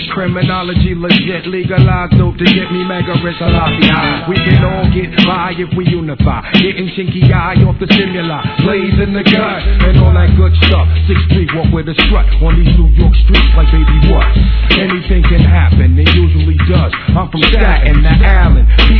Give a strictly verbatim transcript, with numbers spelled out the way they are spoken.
Criminology legit, legalized dope to get me mega rich, a lot high. We can all get by if we unify. Getting chinky eye off the stimuli, blazing the gun, and all that good stuff. Six feet, walk with a strut on these New York streets like baby what? Anything can happen, it usually does. I'm from Staten to Allen.